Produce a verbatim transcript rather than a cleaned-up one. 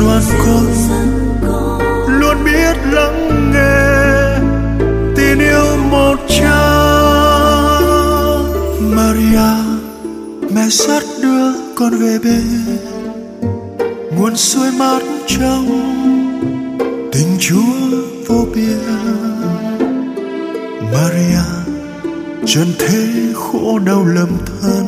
oan con luôn biết lắng nghe tin yêu một cha. Maria mẹ sắt đưa con về bên nguồn suối mát trong tình Chúa vô biên. Maria trần thế khổ đau lầm than